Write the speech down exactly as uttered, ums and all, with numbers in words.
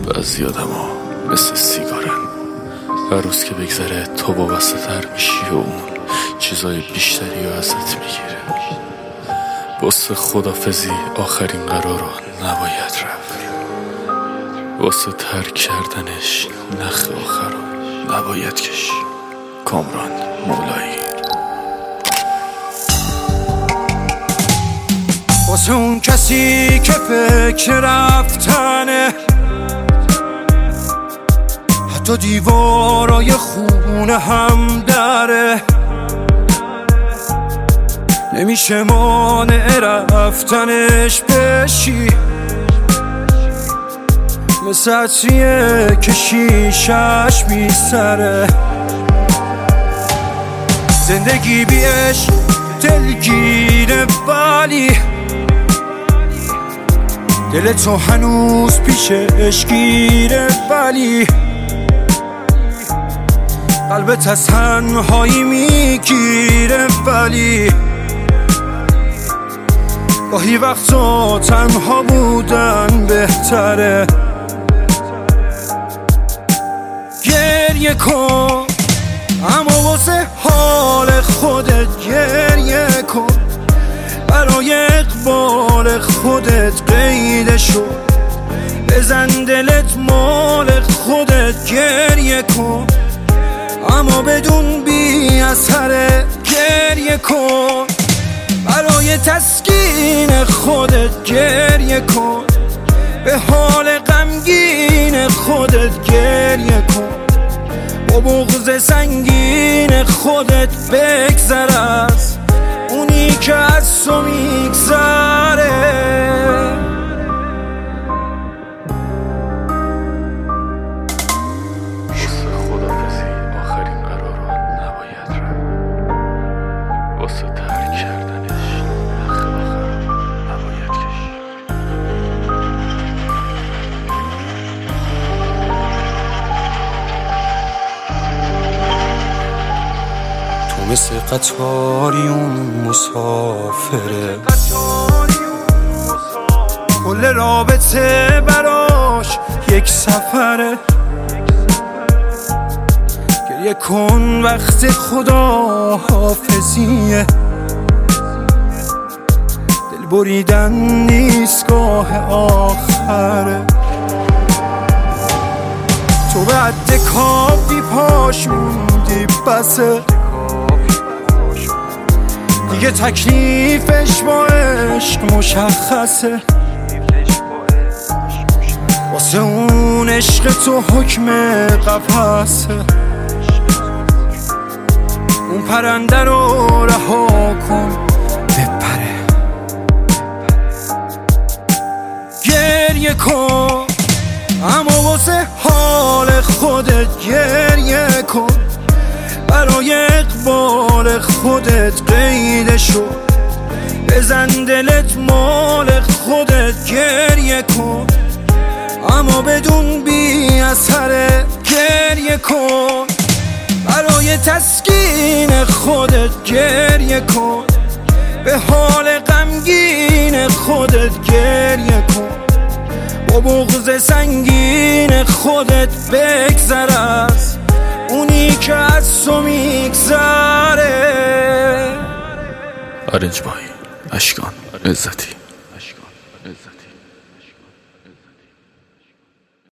بعضی آدما مثل سیگارن، هر روز که بگذره تو وابسته تر میشی و اون چیزای بیشتری رو ازت میگیره. واسه خدافزی آخرین قرار رو نباید رفت، واسه ترک کردنش نخ آخر رو نباید کشی. کامران مولایی. واسه اون کسی که فکر رفتنه، حتی دیوارای خونه هم داره، نمیشه مانع رفتنش بشی. مثل عطریه که شیشش میسره، زندگی بیش دلگیره ولی دل تو هنوز پیشش گیره، ولی قلبت از تنهایی میگیره. ولی گاهی وقتا تنها بودن بهتره. گریه کن اما واسه حال خودت گریه کن، برای اقبال خودت قیده شو، بزن دلت مال خودت گریه کن، اما بدون بی اثره. گریه کن برای تسکین خودت گریه کن، به حال غمگین خودت گریه کن، با بغض سنگین خودت بگذر از اونی که از تو میگذره. واسه خدافزی آخرین قرار رو نباید رفت، واسه ترک کردنش نخ آخر رو نباید کشی. تو مثل قطاری اون مسافره، کل رابطه براش یک سفره. گریه کن وقت خدا حافظیه، دل بریدن نیست گاه آخره. تو به عد کافی پاش موندی بسه، دیگه تکلیفش با عشق مشخصه. واسه اون عشق تو حکم قفسه، اون پرنده رو رها کن بپره. گریه کن اما واسه حال خودت گریه کن، برای اقبال خودت قیده شو، بزن دلت مال خودت گریه کن، اما بدون بی اثره. گریه کن برای تسکین خودت گریه کن، به حال غمگین خودت گریه کن، با بغض سنگین خودت بگذر از اونی که از تو میگذره. آرنج بای اشکان عزتی.